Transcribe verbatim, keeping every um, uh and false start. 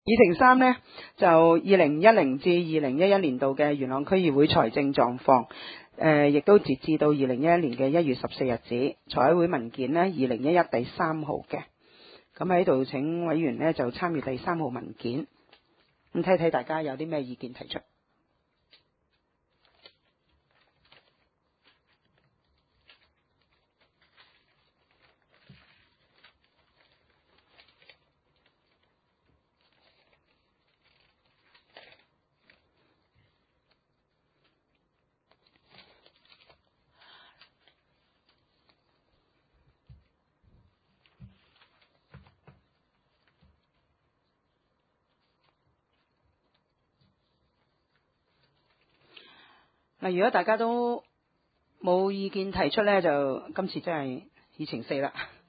議程三呢，就二零一零至二零一一年度嘅元朗區議會財政狀況，誒亦都截至到二零一一年嘅一月十四日止。財委會文件呢，二零一一第三號嘅，咁喺度請委員呢就參與第三號文件，咁睇睇大家有啲咩意見提出。嗱，如果大家都冇意見提出呢，就今次真係議程四啦。